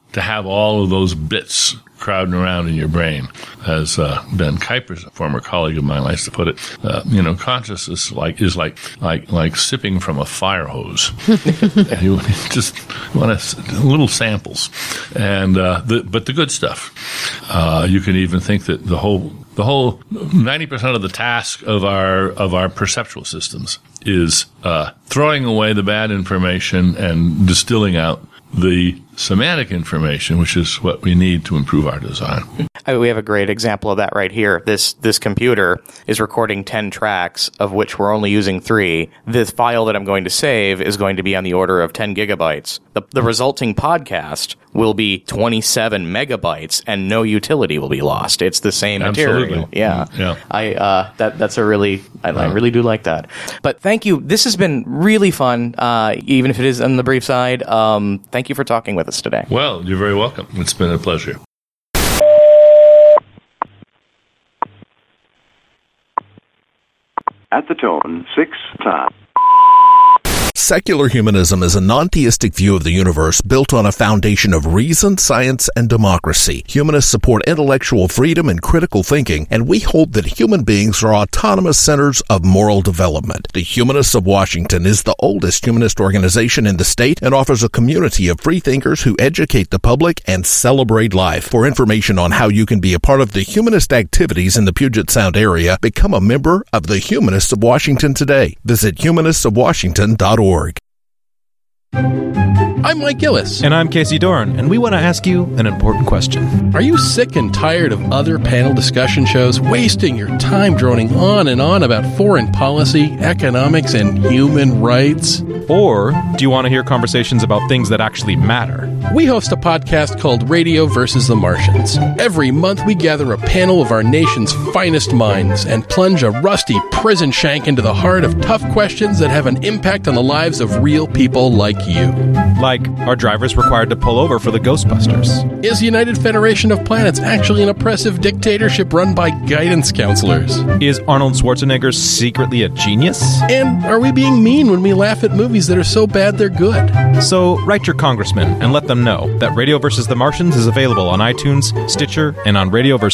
to have all of those bits crowding around in your brain. As Ben Kuiper, a former colleague of mine, likes to put it, consciousness is like sipping from a fire hose. You just want little samples, and but the good stuff. You can even think that the whole 90% of the task of our perceptual systems is throwing away the bad information and distilling out the semantic information, which is what we need to improve our design. We have a great example of that right here. This computer is recording 10 tracks, of which we're only using 3. This file that I'm going to save is going to be on the order of 10 gigabytes. The resulting podcast will be 27 megabytes, and no utility will be lost. It's the same material. Absolutely. Yeah. That's a really, I really do like that. But thank you. This has been really fun, even if it is on the brief side. Thank you for talking with us today. Well, you're very welcome. It's been a pleasure. At the tone, 6 times. Secular humanism is a non-theistic view of the universe built on a foundation of reason, science, and democracy. Humanists support intellectual freedom and critical thinking, and we hold that human beings are autonomous centers of moral development. The Humanists of Washington is the oldest humanist organization in the state and offers a community of freethinkers who educate the public and celebrate life. For information on how you can be a part of the humanist activities in the Puget Sound area, become a member of the Humanists of Washington today. Visit humanistofwashington.org. I'm Mike Gillis. And I'm Casey Dorn, and we want to ask you an important question. Are you sick and tired of other panel discussion shows wasting your time droning on and on about foreign policy, economics, and human rights? Or do you want to hear conversations about things that actually matter? We host a podcast called Radio versus the Martians. Every month we gather a panel of our nation's finest minds and plunge a rusty prison shank into the heart of tough questions that have an impact on the lives of real people like you. Like, are drivers required to pull over for the Ghostbusters? Is the United Federation of Planets actually an oppressive dictatorship run by guidance counselors? Is Arnold Schwarzenegger secretly a genius? And are we being mean when we laugh at movies that are so bad they're good? So write your congressman and let them know that Radio vs. the Martians is available on iTunes, Stitcher, and on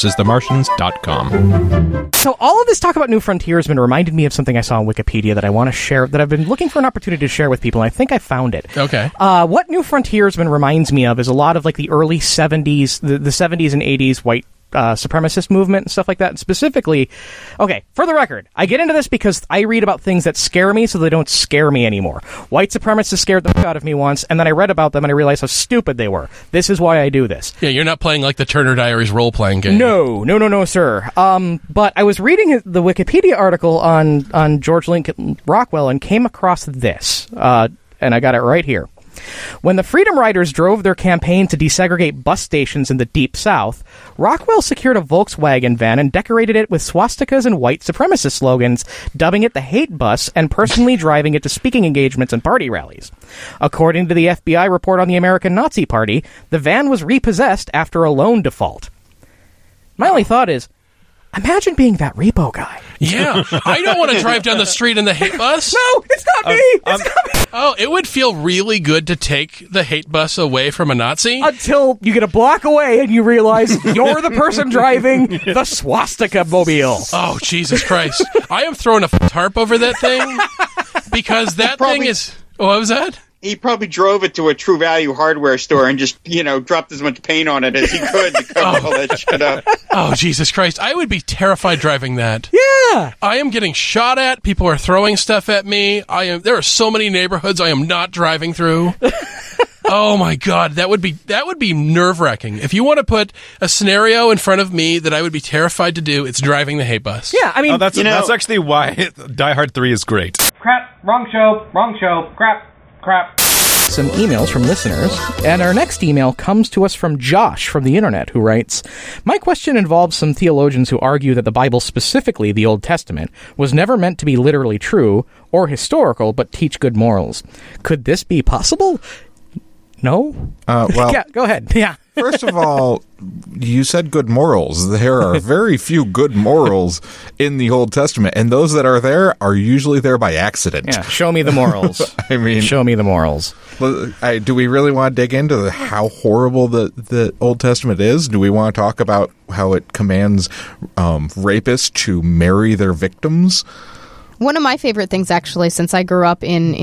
radioversusthemartians.com. So all of this talk about New Frontiersmen reminded me of something I saw on Wikipedia that I want to share, that I've been looking for an opportunity to share with people, and I think I found it. Okay. What New Frontiersmen reminds me of is a lot of like the early 70s, the 70s and 80s white supremacist movement and stuff like that. And specifically, okay, for the record, I get into this because I read about things that scare me so they don't scare me anymore. White supremacists scared the fuck out of me once, and then I read about them and I realized how stupid they were. This is why I do this. Yeah, you're not playing like the Turner Diaries role-playing game. No, sir. But I was reading the Wikipedia article on George Lincoln Rockwell and came across this, and I got it right here. When the Freedom Riders drove their campaign to desegregate bus stations in the Deep South, Rockwell secured a Volkswagen van and decorated it with swastikas and white supremacist slogans, dubbing it the Hate Bus and personally driving it to speaking engagements and party rallies. According to the FBI report on the American Nazi Party, the van was repossessed after a loan default. My only thought is, imagine being that repo guy. Yeah, I don't want to drive down the street in the hate bus. No, it's not me. It's not me. Oh, it would feel really good to take the hate bus away from a Nazi. Until you get a block away and you realize you're the person driving the swastika mobile. Oh, Jesus Christ. I am throwing a tarp over that thing because that thing is... Oh, what was that? He probably drove it to a True Value hardware store and just, dropped as much paint on it as he could to cover all that shit up. Oh, Jesus Christ. I would be terrified driving that. Yeah. I am getting shot at. People are throwing stuff at me. There are so many neighborhoods I am not driving through. Oh, my God. That would be nerve-wracking. If you want to put a scenario in front of me that I would be terrified to do, it's driving the hate bus. Yeah, I mean... that's actually why Die Hard 3 is great. Crap, wrong show, crap. Some emails from listeners, and our next email comes to us from Josh from the internet, who writes, "My question involves some theologians who argue that the Bible, specifically the Old Testament, was never meant to be literally true or historical, but teach good morals. Could this be possible? No? Well, yeah, go ahead. Yeah. First of all, you said good morals. There are very few good morals in the Old Testament, and those that are there are usually there by accident. Yeah, show me the morals. I mean, show me the morals. Do we really want to dig into how horrible the Old Testament is? Do we want to talk about how it commands rapists to marry their victims? One of my favorite things, actually, since I grew up in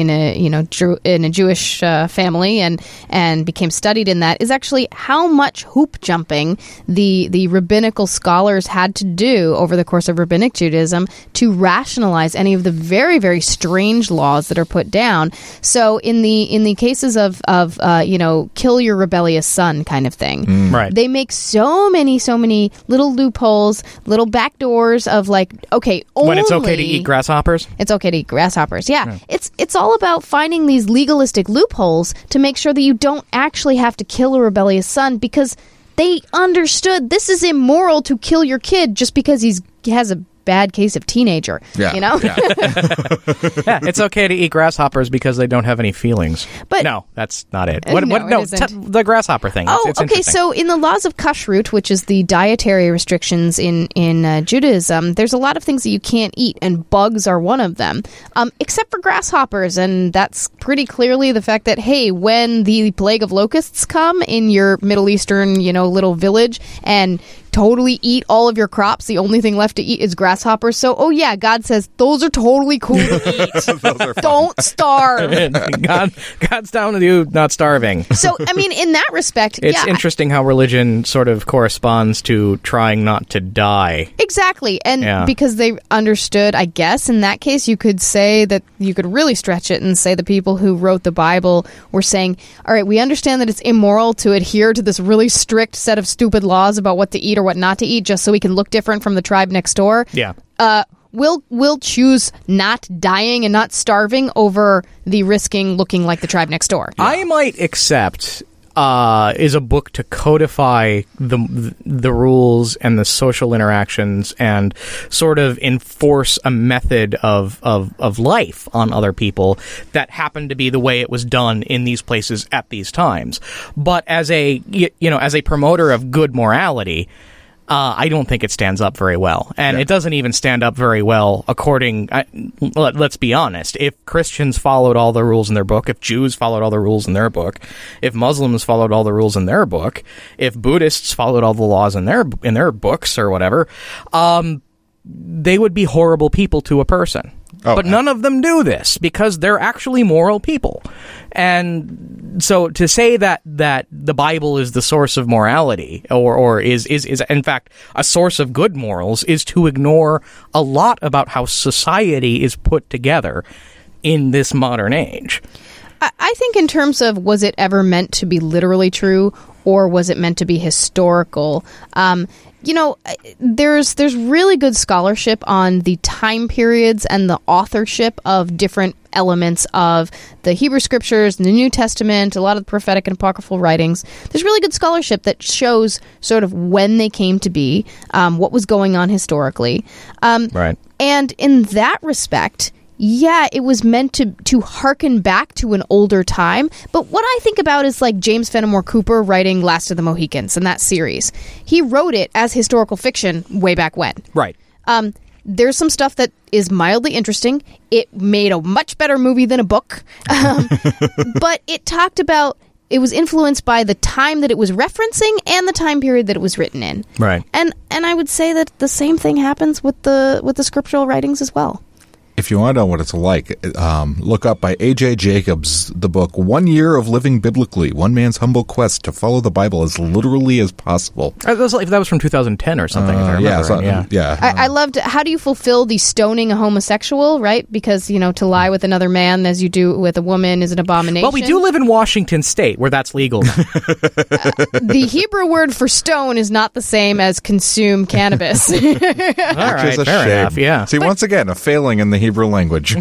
a Jewish family and became studied in that, is actually how much hoop jumping the rabbinical scholars had to do over the course of rabbinic Judaism to rationalize any of the very, very strange laws that are put down. So in the cases of kill your rebellious son kind of thing, right? They make so many little loopholes, little back doors of like, okay, only when it's okay to eat grasshoppers. It's okay to eat grasshoppers. Yeah. It's all about finding these legalistic loopholes to make sure that you don't actually have to kill a rebellious son, because they understood this is immoral to kill your kid just because he has a bad case of teenager. Yeah. You know? Yeah. Yeah, it's okay to eat grasshoppers because they don't have any feelings. But no, that's not it. No, it isn't. The grasshopper thing. Oh, it's okay. So in the laws of kashrut, which is the dietary restrictions in Judaism, there's a lot of things that you can't eat, and bugs are one of them, except for grasshoppers. And that's pretty clearly the fact that, hey, when the plague of locusts come in your Middle Eastern, little village and totally eat all of your crops, the only thing left to eat is grasshoppers. So, oh yeah, God says those are totally cool to eat. Don't starve. God's down with you not starving. So, I mean, in that respect, it's interesting how religion sort of corresponds to trying not to die. Exactly. And because they understood, I guess, in that case, you could say that you could really stretch it and say the people who wrote the Bible were saying, all right, we understand that it's immoral to adhere to this really strict set of stupid laws about what to eat or what not to eat just so we can look different from the tribe next door. Yeah. We'll choose not dying and not starving over the risking looking like the tribe next door. Yeah. I might accept is a book to codify the rules and the social interactions and sort of enforce a method of life on other people that happened to be the way it was done in these places at these times. But as a promoter of good morality, I don't think it stands up very well. And it doesn't even stand up very well let's be honest. If Christians followed all the rules in their book, if Jews followed all the rules in their book, if Muslims followed all the rules in their book, if Buddhists followed all the laws in their books or whatever, they would be horrible people to a person. But none of them do this because they're actually moral people. And so to say that the Bible is the source of morality or is in fact a source of good morals is to ignore a lot about how society is put together in this modern age. I think in terms of was it ever meant to be literally true or was it meant to be historical? There's really good scholarship on the time periods and the authorship of different elements of the Hebrew Scriptures, the New Testament, a lot of the prophetic and apocryphal writings. There's really good scholarship that shows sort of when they came to be, what was going on historically. Right. And in that respect, yeah, it was meant to harken back to an older time. But what I think about is like James Fenimore Cooper writing Last of the Mohicans and that series. He wrote it as historical fiction way back when. Right. There's some stuff that is mildly interesting. It made a much better movie than a book. But it talked about, it was influenced by the time that it was referencing and the time period that it was written in. Right. And I would say that the same thing happens with the scriptural writings as well. If you want to know what it's like, look up by A.J. Jacobs, the book 1 Year of Living Biblically, One Man's Humble Quest to Follow the Bible as Literally as Possible. That was from 2010 or something, if I remember. Yeah. I loved, how do you fulfill the stoning a homosexual, right? Because, to lie with another man as you do with a woman is an abomination. Well, we do live in Washington State, where that's legal now. The Hebrew word for stone is not the same as consume cannabis. All right, fair enough, yeah. See, once again, a failing in the Hebrew language.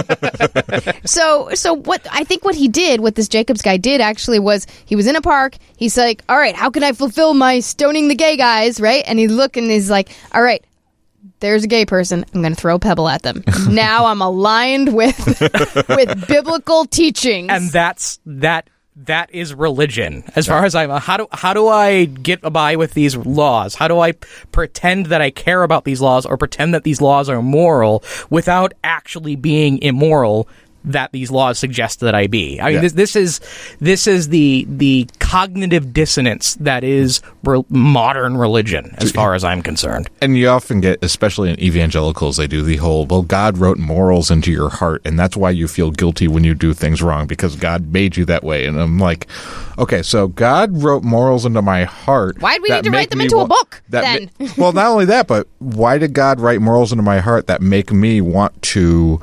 So what he did, what this Jacobs guy did actually was he was in a park. He's like, all right, how can I fulfill my stoning the gay guys, right? And he looked and he's like, all right, there's a gay person. I'm going to throw a pebble at them. Now I'm aligned with biblical teachings. And that That is religion. As far as I'm, how do I get by with these laws? How do I pretend that I care about these laws or pretend that these laws are moral without actually being immoral that these laws suggest that I be? I mean, this is the cognitive dissonance that is modern religion, as far as I'm concerned. And you often get, especially in evangelicals, they do the whole, well, God wrote morals into your heart, and that's why you feel guilty when you do things wrong, because God made you that way. And I'm like, okay, so God wrote morals into my heart. Why'd we need to write them into a book, then? Well, not only that, but why did God write morals into my heart that make me want to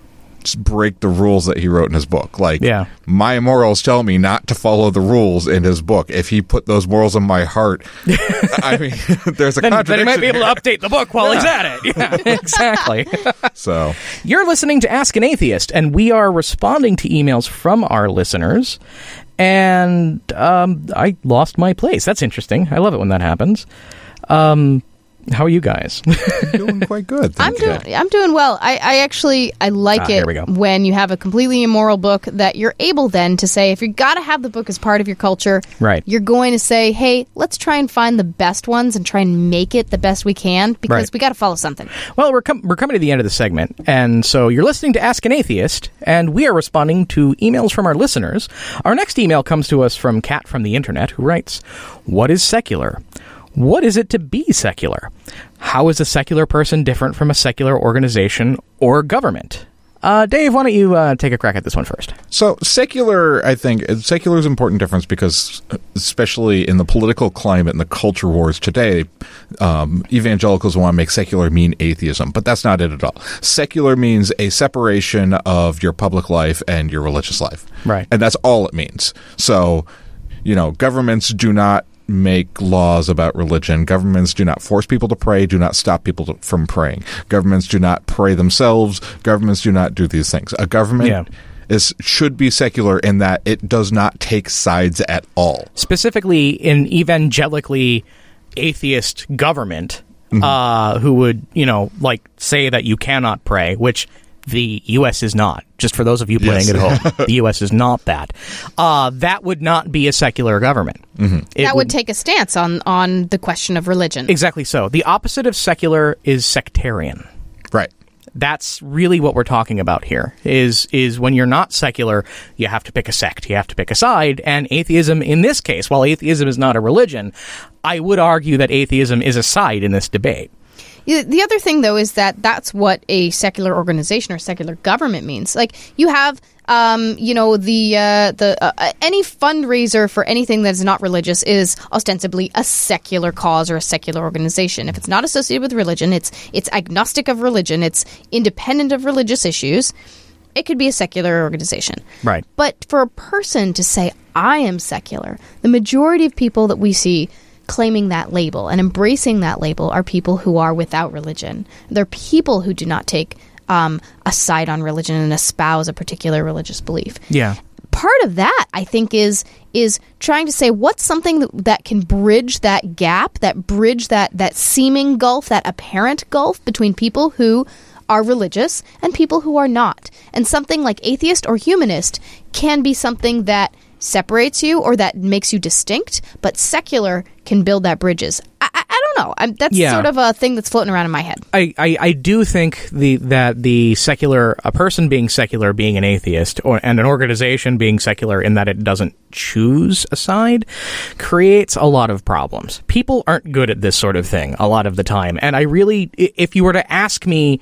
break the rules that he wrote in his book? Like, my morals tell me not to follow the rules in his book. If he put those morals in my heart, I mean, there's a contradiction. Then he might be able to update the book while he's at it. Yeah, exactly. So, you're listening to Ask an Atheist, and we are responding to emails from our listeners. And I lost my place. That's interesting. I love it when that happens. How are you guys? Doing quite good. I'm doing well. I like it when you have a completely immoral book that you're able then to say, if you got to have the book as part of your culture, right, you're going to say, hey, let's try and find the best ones and try and make it the best we can, because we got to follow something. Well, we're coming to the end of the segment, and so you're listening to Ask an Atheist, and we are responding to emails from our listeners. Our next email comes to us from Kat from the Internet, who writes, "What is secular? What is it to be secular? How is a secular person different from a secular organization or government?" Dave, why don't you take a crack at this one first? So secular, I think, secular is an important difference because, especially in the political climate and the culture wars today, evangelicals want to make secular mean atheism, but that's not it at all. Secular means a separation of your public life and your religious life. Right. And that's all it means. So, governments do not make laws about religion. Governments do not force people to pray, do not stop people from praying. Governments do not pray themselves. Governments do not do these things. A government should be secular in that it does not take sides at all. Specifically in evangelically atheist government, who would, say that you cannot pray, which the U.S. is not. Just for those of you playing at home, the U.S. is not that. That would not be a secular government. That would take a stance on the question of religion. Exactly so. The opposite of secular is sectarian. Right. That's really what we're talking about here, is when you're not secular, you have to pick a sect. You have to pick a side. And atheism, in this case, while atheism is not a religion, I would argue that atheism is a side in this debate. The other thing, though, is that that's what a secular organization or secular government means. Like, you have, any fundraiser for anything that is not religious is ostensibly a secular cause or a secular organization. If it's not associated with religion, it's agnostic of religion, it's independent of religious issues, it could be a secular organization. Right. But for a person to say, I am secular, the majority of people that we see claiming that label and embracing that label are people who are without religion. They're people who do not take a side on religion and espouse a particular religious belief. Yeah. Part of that, I think, is trying to say what's something that can bridge that gap, that bridge that seeming gulf, that apparent gulf between people who are religious and people who are not. And something like atheist or humanist can be something that separates you or that makes you distinct, but secular can build that bridges. I don't know. That's sort of a thing that's floating around in my head. I do think that the secular, a person being secular, being an atheist, and an organization being secular in that it doesn't choose a side, creates a lot of problems. People aren't good at this sort of thing a lot of the time. And I really, if you were to ask me,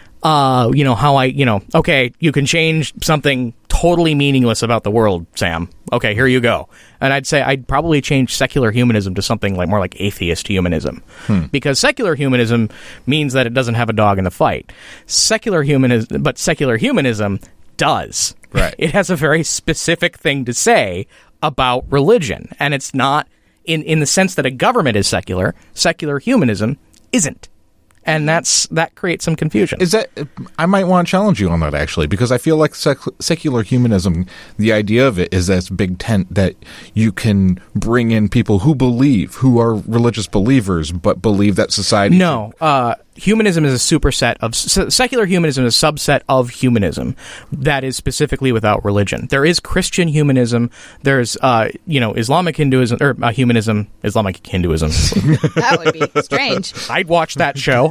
okay, you can change something totally meaningless about the world, Sam. Okay, here you go. And I'd say I'd probably change secular humanism to something more like atheist humanism. Because secular humanism means that it doesn't have a dog in the fight. Secular humanism does. Right. It has a very specific thing to say about religion. And it's not, in the sense that a government is secular humanism isn't. And that creates some confusion. I might want to challenge you on that, actually, because I feel like secular humanism, the idea of it is that it's a big tent that you can bring in people who are religious believers, but believe that society... No. humanism is a superset of secular humanism is a subset of humanism that is specifically without religion. There is Christian humanism. There's Islamic Hinduism or humanism, Islamic Hinduism. That would be strange. I'd watch that show.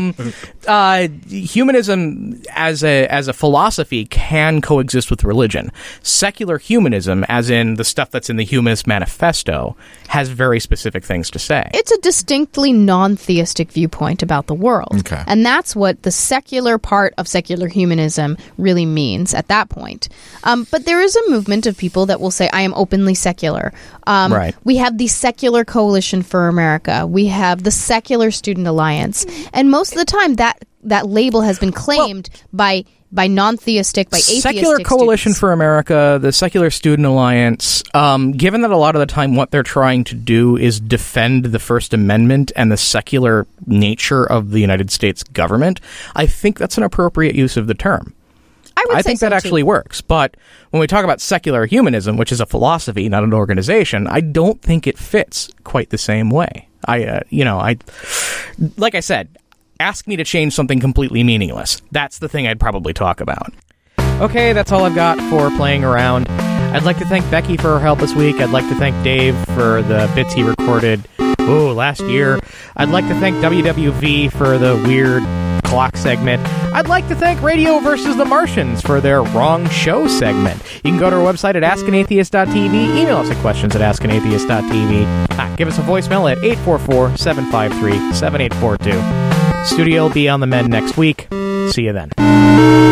Humanism as a philosophy can coexist with religion. Secular humanism, as in the stuff that's in the Humanist Manifesto, has very specific things to say. It's a distinctly non-theistic viewpoint about the world. Okay. And that's what the secular part of secular humanism really means at that point. But there is a movement of people that will say, I am openly secular. Right. We have the Secular Coalition for America. We have the Secular Student Alliance. And most of the time, that label has been claimed by non-theistic, by atheistic Secular Coalition students. for America, the Secular Student Alliance, given that a lot of the time what they're trying to do is defend the First Amendment and the secular nature of the United States government, I think that's an appropriate use of the term. I think that actually works. But when we talk about secular humanism, which is a philosophy, not an organization, I don't think it fits quite the same way. Like I said, ask me to change something completely meaningless. That's the thing I'd probably talk about. Okay, that's all I've got for playing around. I'd like to thank Becky for her help this week. I'd like to thank Dave for the bits he recorded last year. I'd like to thank WWV for the weird clock segment. I'd like to thank Radio versus the Martians for their Wrong Show segment. You can go to our website at askanatheist.tv, email us at questions at askanatheist.tv. Give us a voicemail at 844-753-7842. Studio will be on the mend next week. See you then.